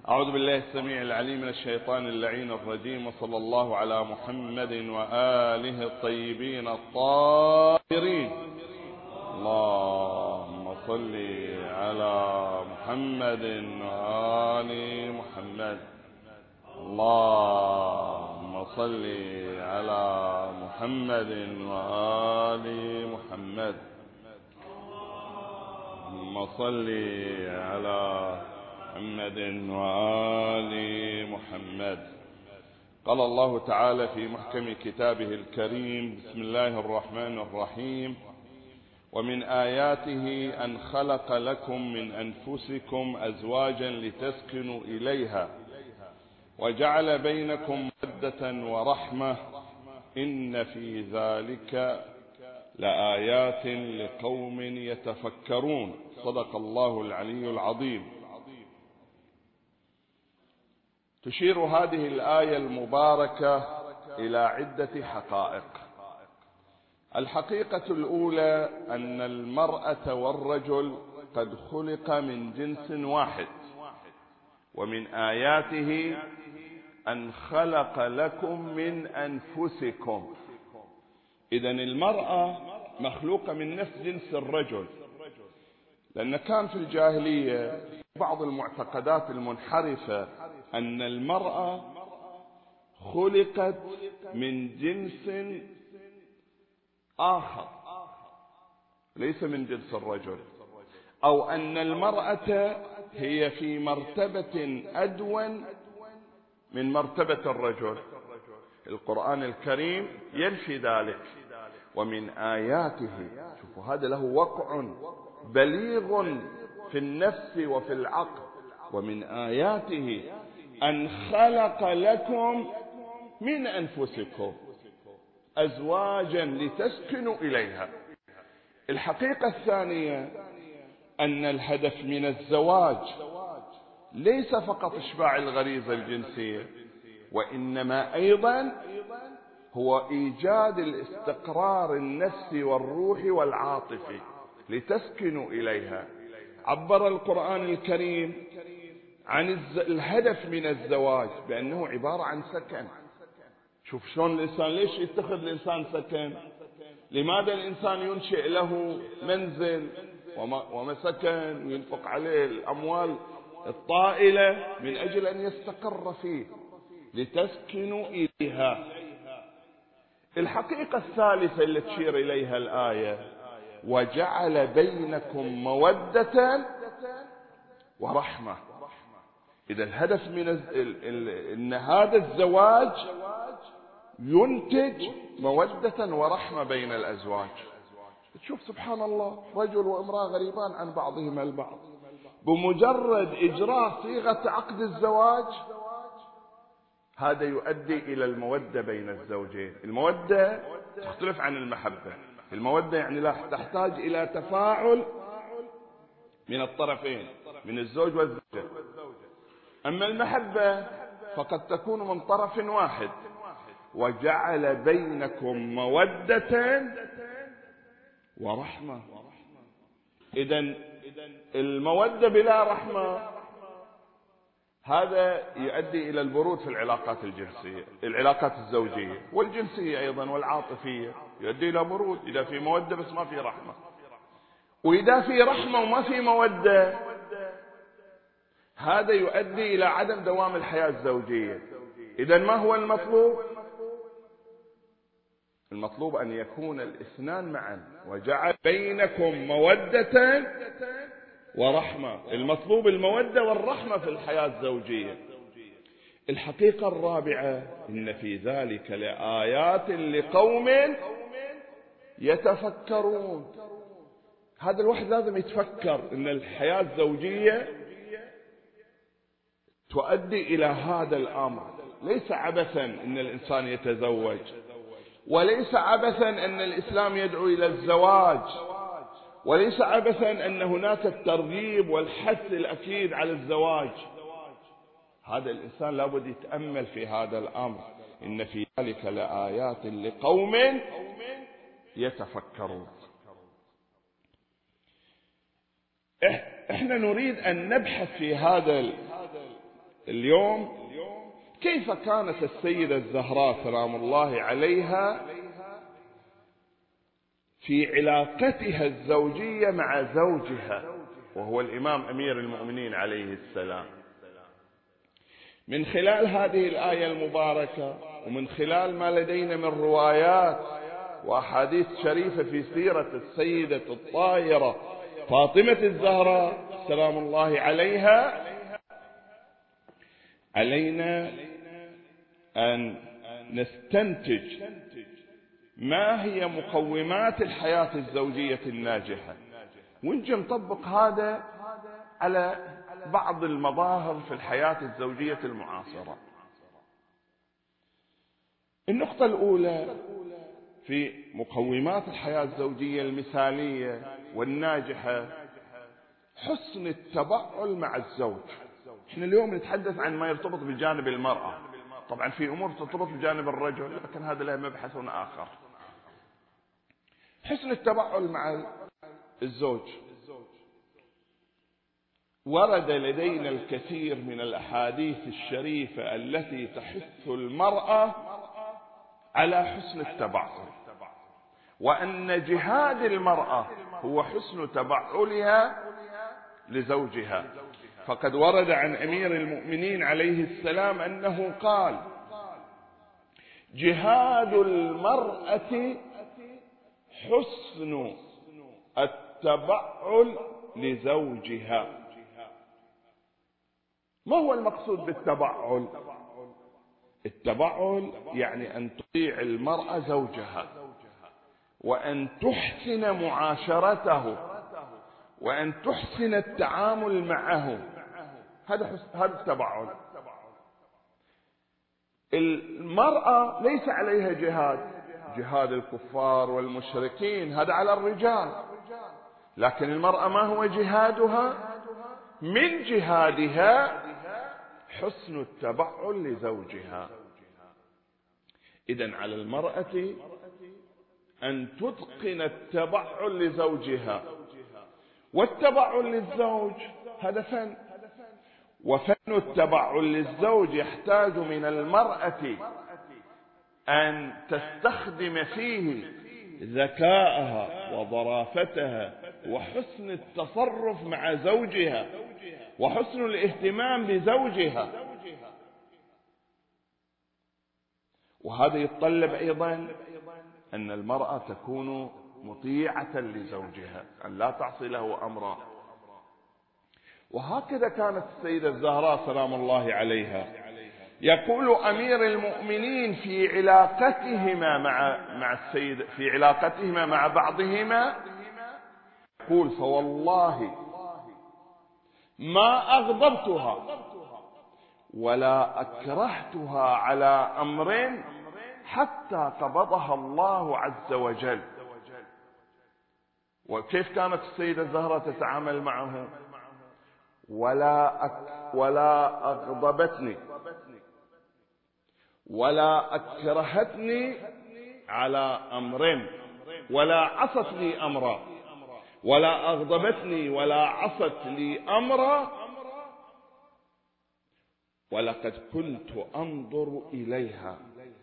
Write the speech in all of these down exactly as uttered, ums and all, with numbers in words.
أعوذ بالله السميع العليم من الشيطان اللعين الرجيم، وصلى الله على محمد وآله الطيبين الطاهرين. اللهم صل على محمد وآل محمد. اللهم صل على محمد وآل محمد. اللهم صل على محمد وآل محمد. قال الله تعالى في محكم كتابه الكريم: بسم الله الرحمن الرحيم: ومن آياته أن خلق لكم من أنفسكم أزواجا لتسكنوا إليها وجعل بينكم مودة ورحمة إن في ذلك لآيات لقوم يتفكرون. صدق الله العلي العظيم. تشير هذه الآية المباركة إلى عدة حقائق. الحقيقة الأولى أن المرأة والرجل قد خلق من جنس واحد، ومن آياته أن خلق لكم من أنفسكم. إذن المرأة مخلوقة من نفس جنس الرجل، لأن كان في الجاهلية بعض المعتقدات المنحرفة أن المرأة خلقت من جنس آخر ليس من جنس الرجل، أو أن المرأة هي في مرتبة أدون من مرتبة الرجل. القرآن الكريم ينفي ذلك. ومن آياته، شوفوا هذا له وقع بليغ في النفس وفي العقل. ومن آياته أن خلق لكم من أنفسكم أزواجا لتسكنوا إليها. الحقيقة الثانية أن الهدف من الزواج ليس فقط إشباع الغريزة الجنسية، وإنما أيضا هو إيجاد الاستقرار النفسي والروحي والعاطفي لتسكنوا إليها. عبر القرآن الكريم عن الهدف من الزواج بأنه عبارة عن سكن. شوف شلون الإنسان، ليش يتخذ الإنسان سكن؟ لماذا الإنسان ينشئ له منزل ومسكن وينفق عليه الأموال الطائلة؟ من أجل أن يستقر فيه، لتسكنوا إليها. الحقيقة الثالثة اللي تشير إليها الآية: وجعل بينكم مودة ورحمة. إذا الهدف من إن هذا الزواج ينتج مودة ورحمة بين الأزواج. تشوف سبحان الله، رجل وامرأة غريبان عن بعضهما البعض، بمجرد إجراء صيغة عقد الزواج هذا يؤدي إلى المودة بين الزوجين. المودة تختلف عن المحبة. المودة يعني لا تحتاج إلى تفاعل من الطرفين، من الزوج والزوجة. أما المحبة فقد تكون من طرف واحد. وجعل بينكم مودة ورحمة. إذن المودة بلا رحمة هذا يؤدي إلى البرود في العلاقات الجنسية، العلاقات الزوجية والجنسية أيضا والعاطفية، يؤدي إلى برود إذا في مودة بس ما في رحمة. وإذا في رحمة وما في مودة هذا يؤدي إلى عدم دوام الحياة الزوجية. إذن ما هو المطلوب؟ المطلوب أن يكون الاثنان معا. وجعل بينكم مودة ورحمة. المطلوب المودة والرحمة في الحياة الزوجية. الحقيقة الرابعة: إن في ذلك لآيات لقوم يتفكرون. هذا الواحد لازم يتفكر إن الحياة الزوجية تؤدي إلى هذا الأمر. ليس عبثا إن الإنسان يتزوج، وليس عبثا أن الإسلام يدعو إلى الزواج، وليس عبثا أن هناك الترغيب والحث الأكيد على الزواج. هذا الإنسان لابد يتأمل في هذا الأمر. إن في ذلك لآيات لقوم يتفكرون. احنا نريد أن نبحث في هذا اليوم كيف كانت السيدة الزهراء سلام الله عليها في علاقتها الزوجية مع زوجها وهو الإمام أمير المؤمنين عليه السلام. من خلال هذه الآية المباركة ومن خلال ما لدينا من روايات وأحاديث شريفة في سيرة السيدة الطاهرة فاطمة الزهراء سلام الله عليها، علينا أن نستنتج ما هي مقومات الحياة الزوجية الناجحة، ونجي نطبق هذا على بعض المظاهر في الحياة الزوجية المعاصرة. النقطة الأولى في مقومات الحياة الزوجية المثالية والناجحة حسن التبعل مع الزوج. احنا اليوم نتحدث عن ما يرتبط بجانب المرأة، طبعا في أمور ترتبط بجانب الرجل لكن هذا له مبحث آخر. حسن التبعل مع الزوج، ورد لدينا الكثير من الأحاديث الشريفة التي تحث المرأة على حسن التبعل، وأن جهاد المرأة هو حسن تبعلها لزوجها. فقد ورد عن أمير المؤمنين عليه السلام أنه قال: جهاد المرأة حسن التبعل لزوجها. ما هو المقصود بالتبعل؟ التبعل يعني أن تطيع المرأة زوجها، وأن تحسن معاشرته، وأن تحسن التعامل معه. هذا هذا التبعل. المرأة ليس عليها جهاد، جهاد الكفار والمشركين هذا على الرجال، لكن المرأة ما هو جهادها؟ من جهادها حسن التبعل لزوجها. إذن على المرأة أن تتقن التبعل لزوجها، والتبعل للزوج هذا فن، وفن التبعل للزوج يحتاج من المرأة أن تستخدم فيه ذكاءها وظرافتها وحسن التصرف مع زوجها وحسن الاهتمام بزوجها. وهذا يتطلب أيضا أن المرأة تكون مطيعة لزوجها، أن لا تعصي له أمرا. وهكذا كانت السيدة الزهراء سلام الله عليها. يقول أمير المؤمنين في علاقتهما مع مع السيد في علاقتهما مع بعضهما، يقول: فوالله ما أغضبتها ولا أكرهتها على أمر حتى قبضها الله عز وجل. وكيف كانت السيدة الزهراء تتعامل معه؟ ولا أك ولا أغضبتني ولا أكرهتني على أمر ولا عصت لي أمرا، ولا أغضبتني ولا عصت لي أمرا، ولقد كنت أنظر إليها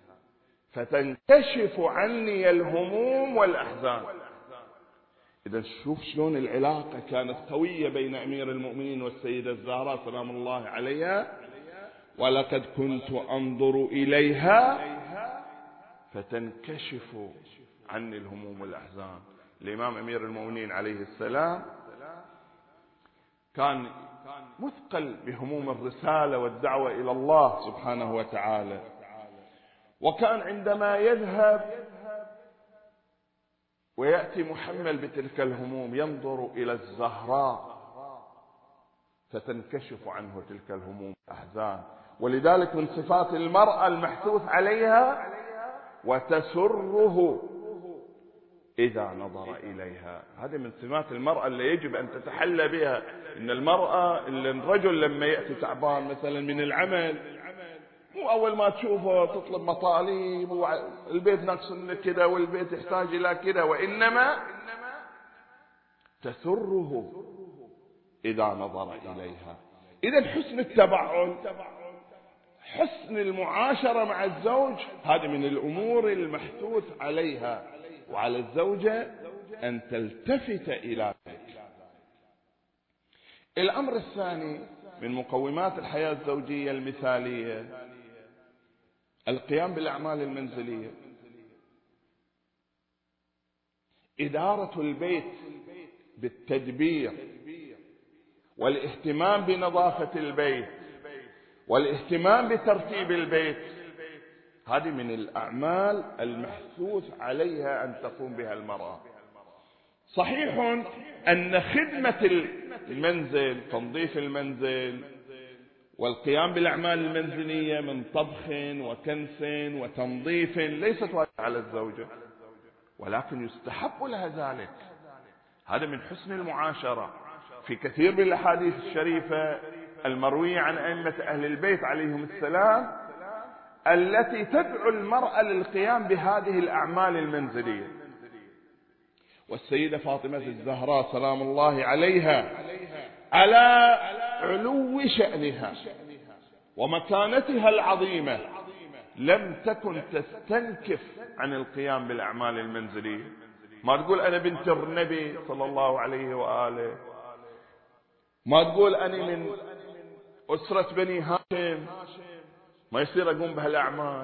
فتنكشف عني الهموم والأحزان. إذا شوف شلون العلاقة كانت قوية بين أمير المؤمنين والسيدة الزهراء سلام الله عليها. ولقد كنت أنظر إليها فتنكشف عني الهموم والأحزان. الإمام أمير المؤمنين عليه السلام كان مثقل بهموم الرسالة والدعوة إلى الله سبحانه وتعالى، وكان عندما يذهب ويأتي محمل بتلك الهموم ينظر إلى الزهراء فتنكشف عنه تلك الهموم والأحزان. ولذلك من صفات المرأة المحثوث عليها: وتسره إذا نظر إليها. هذه من سمات المرأة اللي يجب أن تتحلى بها. إن المرأة، اللي الرجل لما يأتي تعبان مثلا من العمل، مو أول ما تشوفه تطلب مطالب والبيت ناقص كذا والبيت يحتاج إلى كذا، وإنما تسره إذا نظر إليها. إذا حسن التبعل، حسن المعاشرة مع الزوج، هذه من الأمور المحثوث عليها، وعلى الزوجة أن تلتفت إلى ذلك. الأمر الثاني من مقومات الحياة الزوجية المثالية القيام بالأعمال المنزلية. إدارة البيت بالتدبير والاهتمام بنظافة البيت والاهتمام بترتيب البيت، هذه من الأعمال المحثوث عليها أن تقوم بها المرأة. صحيح أن خدمة المنزل، تنظيف المنزل والقيام بالأعمال المنزلية من طبخ وكنس وتنظيف ليست واجبة على الزوجة، ولكن يستحب لها ذلك. هذا من حسن المعاشرة. في كثير من الأحاديث الشريفة المروية عن أئمة أهل البيت عليهم السلام التي تدعو المرأة للقيام بهذه الأعمال المنزلية. والسيدة فاطمة الزهراء سلام الله عليها على علو شأنها ومكانتها العظيمة لم تكن تستنكف عن القيام بالأعمال المنزلية. ما تقول أنا بنت النبي صلى الله عليه وآله، ما تقول أنا من أسرة بني هاشم ما يصير أقوم بهالأعمال،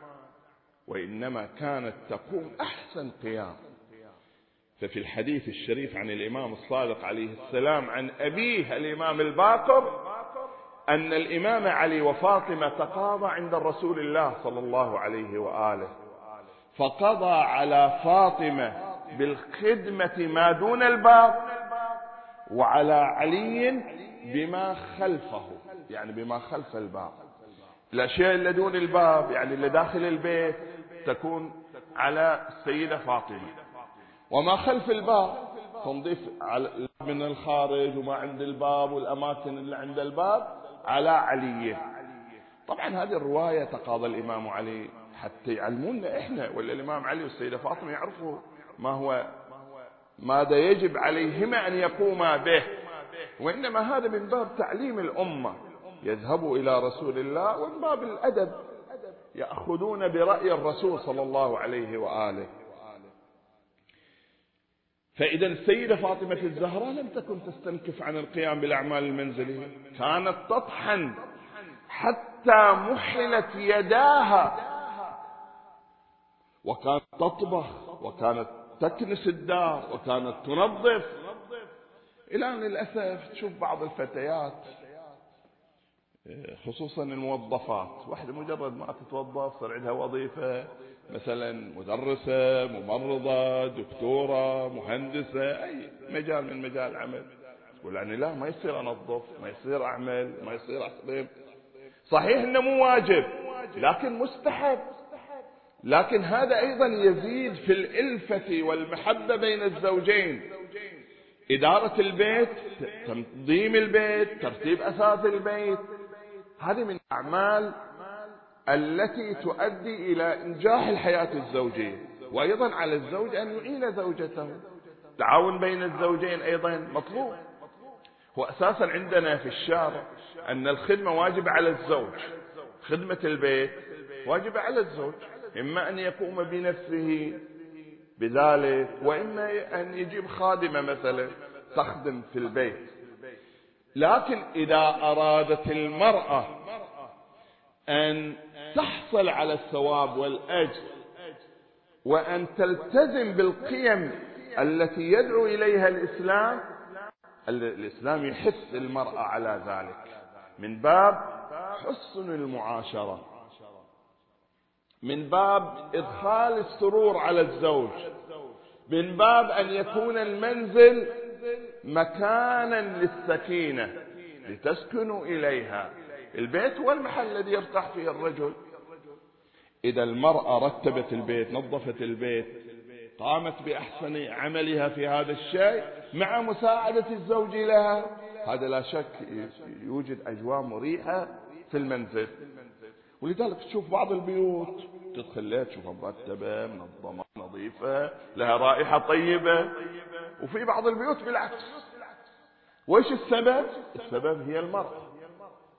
وإنما كانت تقوم أحسن قيام. ففي الحديث الشريف عن الإمام الصادق عليه السلام عن أبيه الإمام الباقر أن الإمام علي وفاطمة تقاضى عند رسول الله صلى الله عليه وآله، فقضى على فاطمة بالخدمة ما دون الباب، وعلى علي بما خلفه، يعني بما خلف الباب. الأشياء اللي دون الباب يعني اللي داخل البيت تكون على السيدة فاطمة، وما خلف الباب تنظيف من الخارج وما عند الباب والأماكن اللي عند الباب على علي. طبعا هذه الرواية تقاضى الإمام علي حتى يعلمونا إحنا، ولا الإمام علي والسيدة فاطمة يعرفوا ما هو ماذا يجب عليهما أن يقوما به، وإنما هذا من باب تعليم الأمة، يذهبوا إلى رسول الله ومن باب الأدب يأخذون برأي الرسول صلى الله عليه وآله. فإذا السيدة فاطمة الزهراء لم تكن تستنكف عن القيام بالأعمال المنزلية، كانت تطحن حتى محلت يداها، وكانت تطبخ وكانت تكنس الدار وكانت تنظف. إلى أن للأسف تشوف بعض الفتيات خصوصا الموظفات، واحدة مجرد ما تتوظف صار عندها وظيفة مثلا مدرسة، ممرضة، دكتورة، مهندسة، أي مجال من مجال العمل، تقول يعني لا ما يصير أنظف، ما يصير أعمل، ما يصير أخدم. صحيح إنه مو واجب لكن مستحب، لكن هذا أيضا يزيد في الألفة والمحبة بين الزوجين. إدارة البيت، تنظيم البيت، ترتيب أثاث البيت، هذه من الأعمال التي تؤدي إلى إنجاح الحياة الزوجية. وأيضا على الزوج أن يعين زوجته، التعاون بين الزوجين أيضا مطلوب. هو أساسا عندنا في الشارع أن الخدمة واجبة على الزوج، خدمة البيت واجبة على الزوج، إما أن يقوم بنفسه بذلك وإما أن يجيب خادمة مثلا تخدم في البيت. لكن إذا أرادت المرأة أن تحصل على الثواب والأجر وأن تلتزم بالقيم التي يدعو إليها الإسلام، الإسلام يحث المرأة على ذلك من باب حسن المعاشرة، من باب إدخال السرور على الزوج، من باب أن يكون المنزل مكانا للسكينة لتسكنوا إليها. البيت هو المحل الذي يرتاح فيه الرجل. إذا المرأة رتبت البيت، نظفت البيت، قامت بأحسن عملها في هذا الشيء مع مساعدة الزوج لها، هذا لا شك يوجد أجواء مريحة في المنزل. ولذلك تشوف بعض البيوت تدخل لها تشوفها مرتبة منظمة نظيفة لها رائحة طيبة، وفي بعض البيوت بالعكس. وإيش السبب؟ السبب هي المرأة.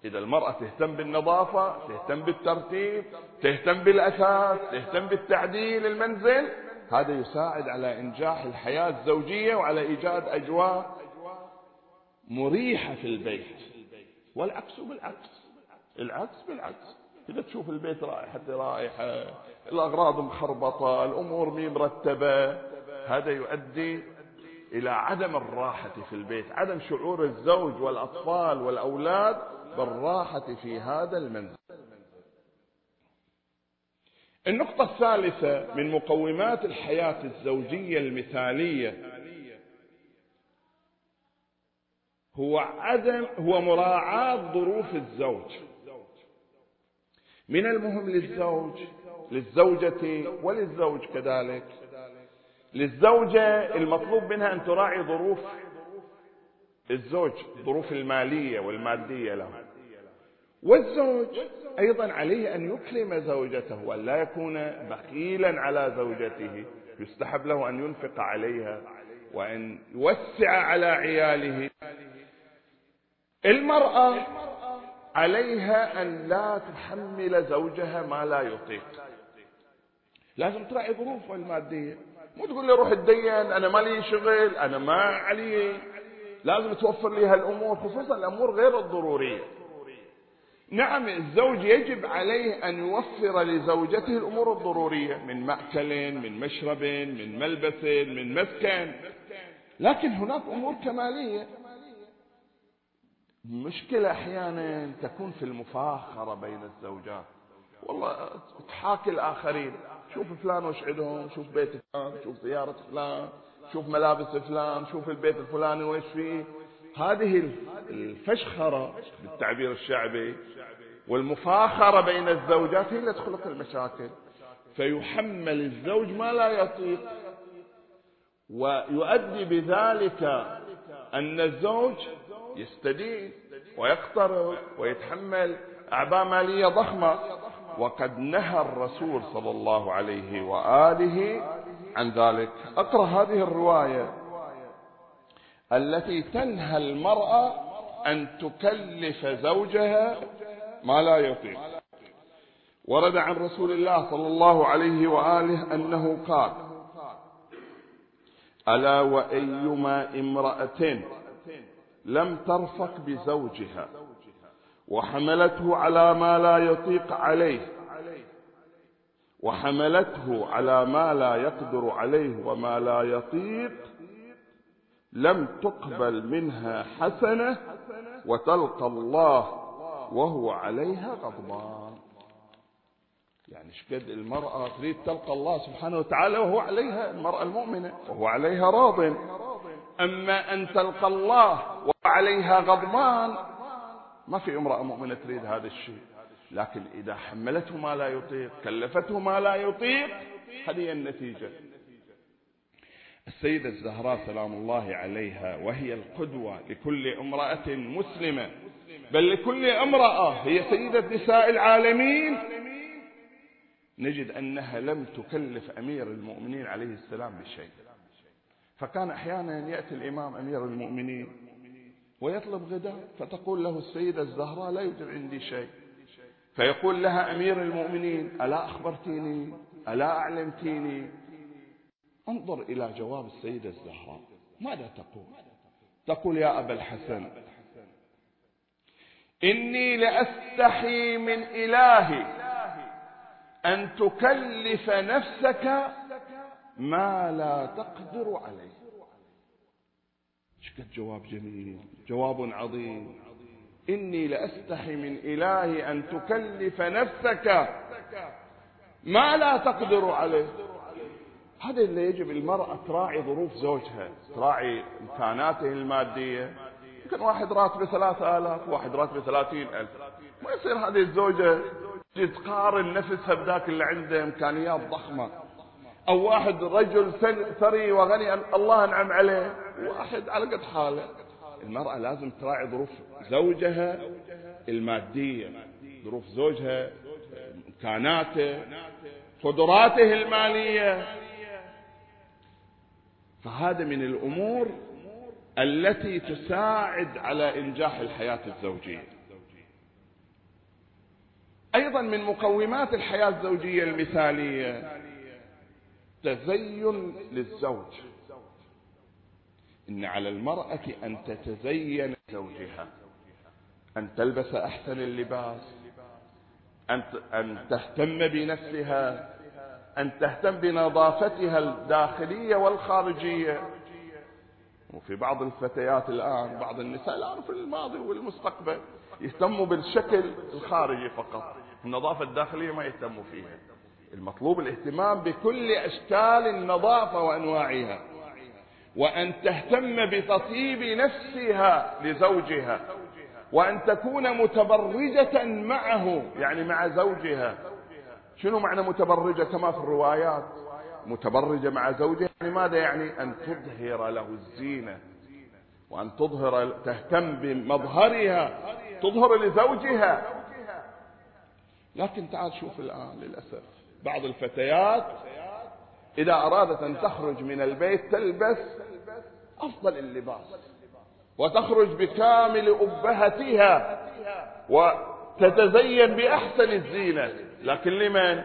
إذا المرأة تهتم بالنظافة، تهتم بالترتيب، تهتم بالأثاث، تهتم بالتعديل المنزل، هذا يساعد على إنجاح الحياة الزوجية وعلى إيجاد أجواء مريحة في البيت. والعكس بالعكس، العكس بالعكس، إذا تشوف البيت رائحة رائحة، الأغراض مخربطة، الأمور مي مرتبة، هذا يؤدي إلى عدم الراحة في البيت، عدم شعور الزوج والأطفال والأولاد بالراحة في هذا المنزل. النقطة الثالثة من مقومات الحياة الزوجية المثالية هو عدم هو مراعاة ظروف الزوج. من المهم للزوج للزوجة وللزوج كذلك، للزوجة المطلوب منها أن تراعي ظروف الزوج، ظروف المالية والمادية له، والزوج أيضا عليه أن يكرم زوجته وأن لا يكون بخيلا على زوجته، يستحب له أن ينفق عليها وأن يوسع على عياله. المرأة عليها أن لا تحمل زوجها ما لا يطيق، لازم تراعي ظروفه المادية، مو تقول لي روح اتدين، أنا ما لي شغل، أنا ما علي، لازم توفر لي هالأمور، خصوصا الأمور غير الضرورية. نعم الزوج يجب عليه أن يوفر لزوجته الأمور الضرورية من مأكل، من مشرب، من ملبس، من مسكن، لكن هناك أمور كمالية. مشكلة أحيانا تكون في المفاخرة بين الزوجات، والله تحاكي الآخرين، شوف فلان وش عندهم، شوف بيت فلان، شوف سيارة فلان، شوف ملابس فلان، شوف البيت الفلاني وش فيه. هذه الفشخرة بالتعبير الشعبي والمفاخرة بين الزوجات هي اللي تخلق المشاكل، فيحمل الزوج ما لا يطيق، ويؤدي بذلك أن الزوج يستدين ويقترض ويتحمل أعباء مالية ضخمة. وقد نهى الرسول صلى الله عليه وآله عن ذلك. أقرأ هذه الرواية التي تنهى المرأة أن تكلف زوجها ما لا يطيق. ورد عن رسول الله صلى الله عليه وآله أنه قال: ألا وأيما امرأة لم ترفق بزوجها وحملته على ما لا يطيق عليه وحملته على ما لا يقدر عليه وما لا يطيق لم تقبل منها حسنة وتلقى الله وهو عليها غضبان. يعني شقد المرأة تريد تلقى الله سبحانه وتعالى وهو عليها، المرأة المؤمنة وهو عليها راض، أما أن تلقى الله وعليها غضبان ما في امرأة مؤمنة تريد هذا الشيء. لكن إذا حملته ما لا يطيق، كلفته ما لا يطيق، هذه النتيجة. السيدة الزهراء سلام الله عليها وهي القدوة لكل امرأة مسلمة، بل لكل امرأة، هي سيدة نساء العالمين، نجد أنها لم تكلف أمير المؤمنين عليه السلام بشيء. فكان أحيانا يأتي الإمام أمير المؤمنين ويطلب غداء، فتقول له السيدة الزهراء: لا يوجد عندي شيء. فيقول لها أمير المؤمنين: ألا أخبرتيني؟ ألا أعلمتيني؟ انظر إلى جواب السيدة الزهراء، ماذا تقول؟ تقول: يا أبا الحسن، إني لأستحي من إلهي أن تكلف نفسك ما لا تقدر عليه. شكد جواب جميل، جواب عظيم. إني لأستحي من إلهي أن تكلف نفسك ما لا تقدر عليه. هذا اللي يجب المرأة تراعي ظروف زوجها، تراعي إمكاناته المادية. يمكن واحد راتبه ثلاثة آلاف، واحد راتبه ثلاثين ألف، ما يصير هذه الزوجة تقارن نفسها بذاك اللي عنده إمكانيات ضخمة. أو واحد رجل ثري وغني الله أنعم عليه، واحد على قد حاله. المرأة لازم تراعي ظروف زوجها المادية، ظروف زوجها، إمكاناته، قدراته المالية. فهذا من الأمور التي تساعد على إنجاح الحياة الزوجية. أيضا من مقومات الحياة الزوجية المثالية تزين للزوج. إن على المرأة أن تتزين لزوجها، أن تلبس أحسن اللباس، أن تهتم بنفسها، أن تهتم بنظافتها الداخلية والخارجية. وفي بعض الفتيات الآن، بعض النساء الآن في الماضي والمستقبل يهتموا بالشكل الخارجي فقط، النظافة الداخلية ما يهتموا فيها. المطلوب الاهتمام بكل أشكال النظافة وأنواعها، وأن تهتم بتطيب نفسها لزوجها، وأن تكون متبرجة معه، يعني مع زوجها. شنو معنى متبرجة؟ كما في الروايات متبرجة مع زوجها، لماذا؟ يعني أن تظهر له الزينة، وأن تظهر تهتم بمظهرها، تظهر لزوجها. لكن تعال شوف الآن للأسف بعض الفتيات إذا أرادت أن تخرج من البيت تلبس أفضل اللباس، وتخرج بكامل أبهتها، وتتزين بأحسن الزينة، لكن لمن؟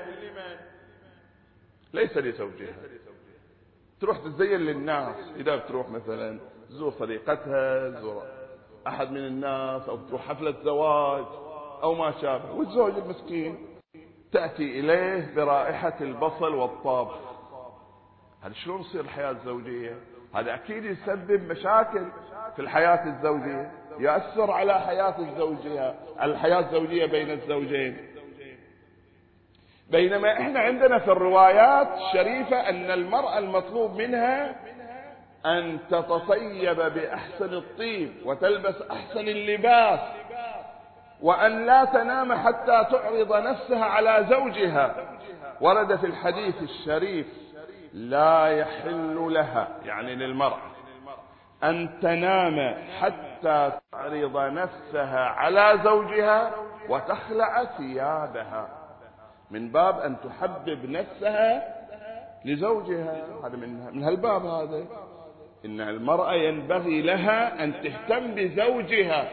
ليس لزوجها. تروح تتزين للناس، إذا بتروح مثلا تزور صديقتها، تزور أحد من الناس، أو تروح حفلة زواج أو ما شابه، والزوج المسكين تأتي إليه برائحة البصل والطابخ. هذا شلون يصير الحياة الزوجية؟ هذا أكيد يسبب مشاكل في الحياة الزوجية، يؤثر على حياة الزوجية الحياة الزوجية بين الزوجين. بينما إحنا عندنا في الروايات الشريفة أن المرأة المطلوب منها أن تتطيب بأحسن الطيب، وتلبس أحسن اللباس، وأن لا تنام حتى تعرض نفسها على زوجها. ورد في الحديث الشريف: لا يحل لها، يعني للمرأة، أن تنام حتى تعرض نفسها على زوجها وتخلع ثيابها، من باب أن تحبب نفسها لزوجها. هذا من من هالباب هذا. إن المرأة ينبغي لها أن تهتم بزوجها.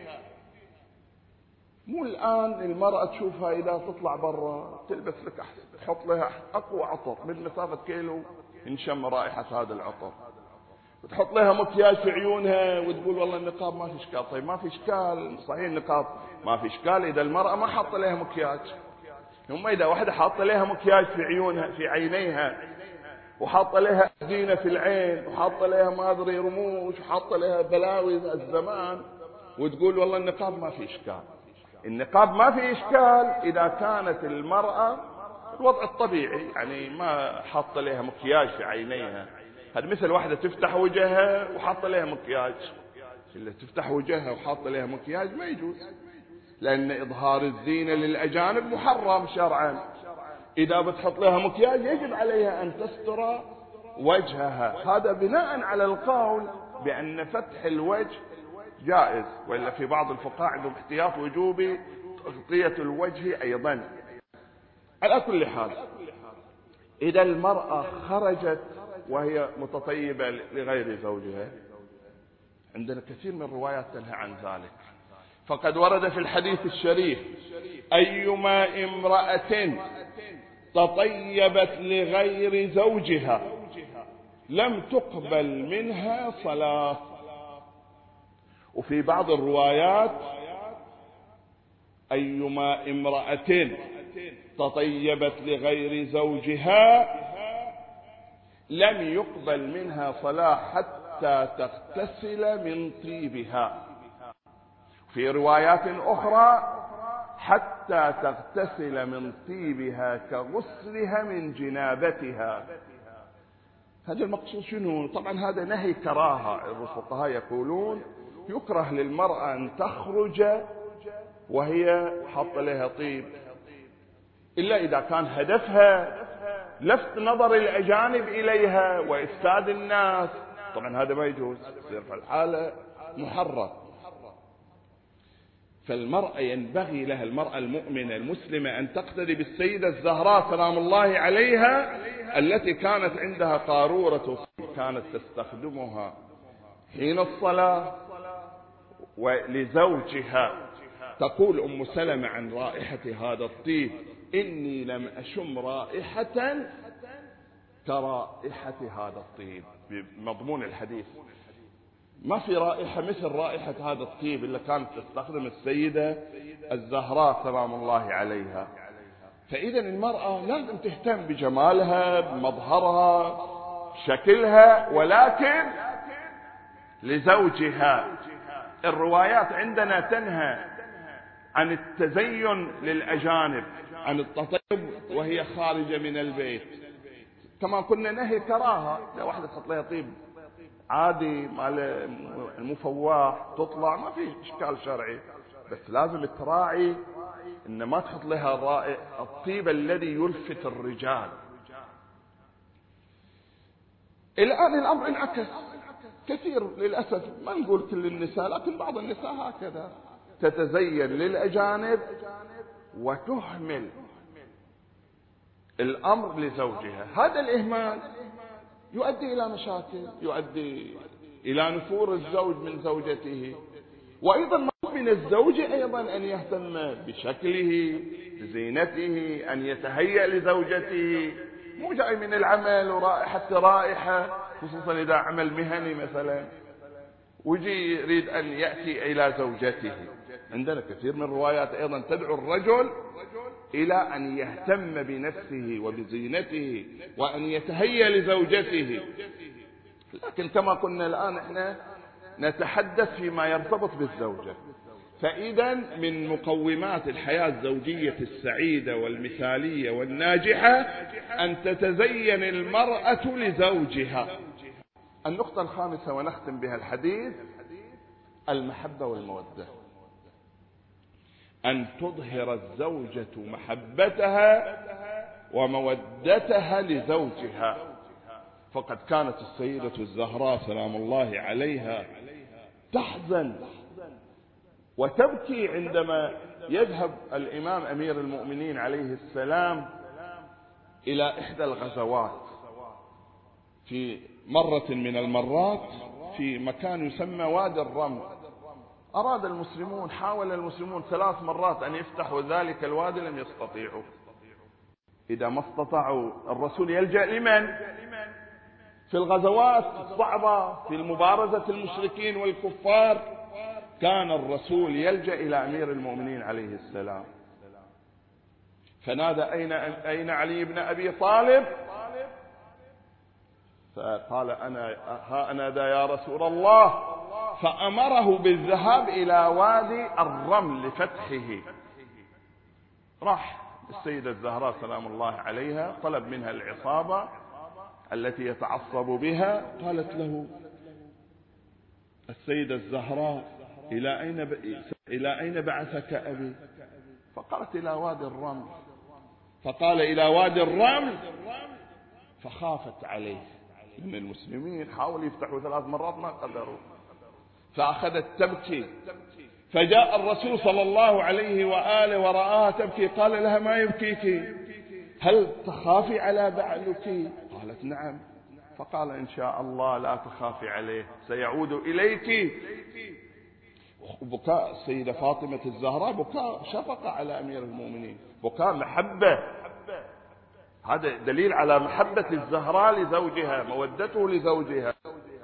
مو الآن المرأة تشوفها إذا تطلع برا تلبس لك أحسن، تحط لها أقوى عطر من مسافة كيلو نشم رائحة هذا العطر، وتحط لها مكياج في عيونها، وتقول والله النقاب ما في إشكال. طيب ما في إشكال، صحيح النقاب ما في إشكال إذا المرأة ما حاطة لها مكياج. ثم إذا واحدة حاطة لها مكياج في عيونها، في عينيها، وحاطة لها زينة في العين، وحاطة لها ما أدري رموش، وحاطة لها بلاوي الزمان، وتقول والله النقاب ما في إشكال. النقاب ما في إشكال إذا كانت المرأة الوضع الطبيعي، يعني ما حاطة لها مكياج في عينيها. هذا مثل واحدة تفتح وجهها وحاطة لها مكياج. اللي تفتح وجهها وحاطة لها مكياج ما يجوز، لأن إظهار الزينة للأجانب محرم شرعا. إذا بتحط لها مكياج يجب عليها أن تستر وجهها. هذا بناء على القول بأن فتح الوجه جائز، وإلا في بعض الفقهاء عندهم احتياط وجوبي تغطية الوجه أيضا. على كل حال، إذا المرأة خرجت وهي متطيبة لغير زوجها، عندنا كثير من الروايات تنهى عن ذلك. فقد ورد في الحديث الشريف: أيما امرأة تطيبت لغير زوجها لم تقبل منها صلاة. وفي بعض الروايات: أيما امرأة تطيبت لغير زوجها لم يقبل منها صلاة حتى تغتسل من طيبها. في روايات أخرى: حتى تغتسل من طيبها كغسلها من جنابتها. هذا المقصود شنو؟ طبعا هذا نهي كراهة. الفقهاء يقولون يكره للمرأة أن تخرج وهي حاطة لها طيب، إلا إذا كان هدفها لفت نظر الأجانب إليها وإفساد الناس، طبعا هذا ما يجوز، يصير في الحالة محرم. فالمرأة ينبغي لها، المرأة المؤمنة المسلمة، أن تقتدي بالسيدة الزهراء سلام الله عليها، التي كانت عندها قارورة كانت تستخدمها حين الصلاة ولزوجها، تقول أم سلمة عن رائحة هذا الطيب: إني لم أشم رائحة كرائحة هذا الطيب. بمضمون الحديث ما في رائحة مثل رائحة هذا الطيب اللي كانت تستخدم السيدة الزهراء سلام الله عليها. فإذا المرأة لازم تهتم بجمالها، بمظهرها، شكلها، ولكن لزوجها. الروايات عندنا تنهى عن التزين للأجانب، عن التطيب وهي خارجة من البيت. كما كنا نهي كراهة، لو واحدة تحط لها طيب عادي مال المفواح تطلع ما في إشكال شرعي، بس لازم تراعي إن ما تحط لها الرائع الطيب الذي يلفت الرجال. الآن الأمر انعكس كثير للأسف، ما نقول كل النساء لكن بعض النساء هكذا تتزين للأجانب وتهمل الأمر لزوجها. هذا الإهمال يؤدي إلى مشاكل، يؤدي إلى نفور الزوج من زوجته. وأيضا من الزوج أيضا أن يهتم بشكله، بزينته، أن يتهيأ لزوجته، مو جاي من العمل ورائحة رائحة، خصوصا إذا عمل مهني مثلا ويجي يريد أن يأتي إلى زوجته. عندنا كثير من الروايات أيضا تدعو الرجل إلى أن يهتم بنفسه وبزينته وأن يتهيأ لزوجته. لكن كما كنا الآن احنا نتحدث فيما يرتبط بالزوجة. فإذا من مقومات الحياة الزوجية السعيدة والمثالية والناجحة أن تتزين المرأة لزوجها. النقطة الخامسة ونختم بها الحديث: المحبة والمودة. أن تظهر الزوجة محبتها ومودتها لزوجها. فقد كانت السيدة الزهراء سلام الله عليها تحزن وتبكي عندما يذهب الإمام أمير المؤمنين عليه السلام إلى إحدى الغزوات في مرة من المرات في مكان يسمى وادي الرمل. أراد المسلمون، حاول المسلمون ثلاث مرات أن يفتحوا ذلك الوادي، لم يستطيعوا. إذا ما استطاعوا الرسول يلجأ لمن؟ في الغزوات الصعبة، في المبارزة المشركين والكفار، كان الرسول يلجأ إلى أمير المؤمنين عليه السلام. فنادى: أين أين علي بن أبي طالب؟ فقال: أنا ها أنا ذا يا رسول الله. فأمره بالذهاب إلى وادي الرمل لفتحه. راح السيدة الزهراء سلام الله عليها، طلب منها العصابة التي يتعصب بها. قالت له السيدة الزهراء: إلى أين ب... إلى أين بعثك أبي؟ فقالت: إلى وادي الرمل. فقال: إلى وادي الرمل. فخافت عليه، من المسلمين حاولوا يفتحوا ثلاث مرات ما قدروا، فأخذت تبكي. فجاء الرسول صلى الله عليه وآله ورآها تبكي، قال لها: ما يبكيك؟ هل تخافي على بعلك؟ قالت: نعم. فقال: إن شاء الله لا تخافي عليه، سيعود إليك. بكاء السيدة فاطمة الزهراء بكاء شفقة على أمير المؤمنين، بكاء محبة. هذا دليل على محبة الزهراء لزوجها، مودته لزوجها.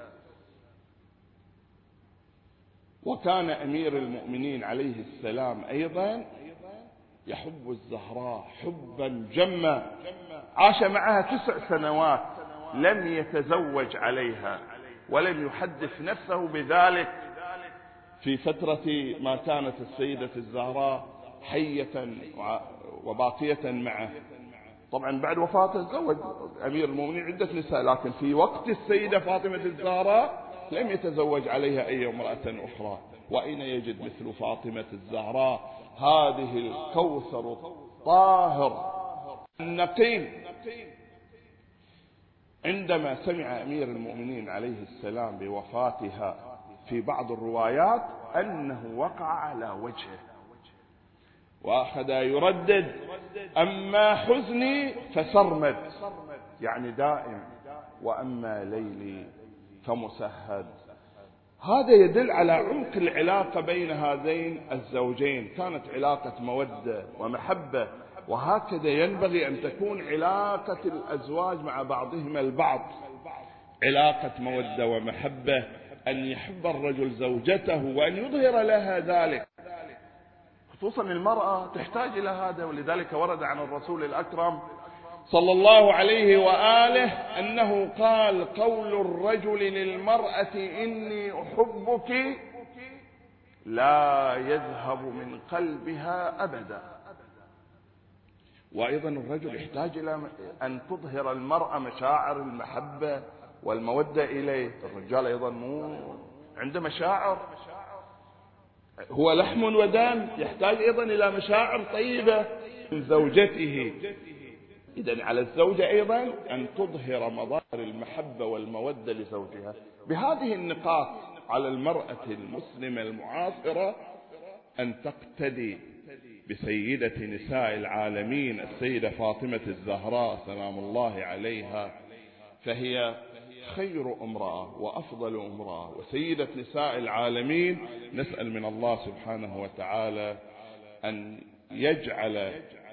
وكان أمير المؤمنين عليه السلام أيضا يحب الزهراء حبا جما، عاش معها تسع سنوات لم يتزوج عليها ولم يحدث نفسه بذلك في فترة ما كانت السيدة الزهراء حية وباقية معه. طبعا بعد وفاته تزوج أمير المؤمنين عدة نساء، لكن في وقت السيدة فاطمة الزهراء لم يتزوج عليها أي امرأة أخرى. وأين يجد مثل فاطمة الزهراء هذه الكوثر الطاهر النقي؟ عندما سمع أمير المؤمنين عليه السلام بوفاتها، في بعض الروايات أنه وقع على وجهه وأخذ يردد: أما حزني فسرمد، يعني دائم، وأما ليلي فمسهد. هذا يدل على عمق العلاقة بين هذين الزوجين، كانت علاقة مودة ومحبة، وهكذا ينبغي أن تكون علاقة الأزواج مع بعضهم البعض، علاقة مودة ومحبة، أن يحب الرجل زوجته وأن يظهر لها ذلك، خصوصا المرأة تحتاج إلى هذا. ولذلك ورد عن الرسول الأكرم صلى الله عليه وآله أنه قال: قول الرجل للمرأة إني أحبك لا يذهب من قلبها أبدا. وأيضا الرجل يحتاج إلى أن تظهر المرأة مشاعر المحبة والمودة إليه. الرجال أيضا مو عنده مشاعر، هو لحم ودم، يحتاج أيضا إلى مشاعر طيبة من زوجته. إذن على الزوجة أيضا أن تظهر مظاهر المحبة والمودة لزوجها. بهذه النقاط على المرأة المسلمة المعاصرة أن تقتدي بسيدة نساء العالمين السيدة فاطمة الزهراء سلام الله عليها، فهي خير امرأة وأفضل امرأة وسيدة نساء العالمين. نسأل من الله سبحانه وتعالى أن يجعل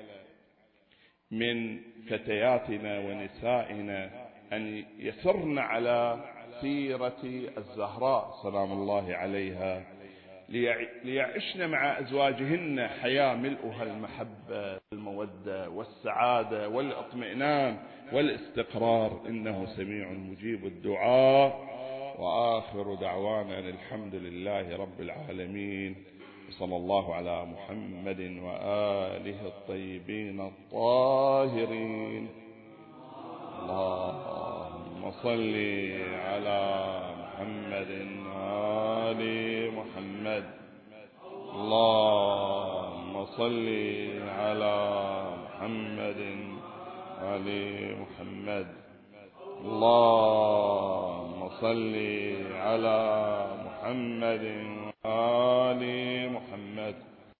من فتياتنا ونسائنا أن يسرن على سيرة الزهراء سلام الله عليها، ليعشن مع أزواجهن حياة ملؤها المحبة والمودة والسعادة والاطمئنان والاستقرار، إنه سميع مجيب الدعاء. وآخر دعوانا الحمد لله رب العالمين، صلى الله على محمد وآله الطيبين الطاهرين. اللهم صل على محمد وآل محمد. اللهم صل على محمد وآل محمد. اللهم صل على محمد وآل محمد.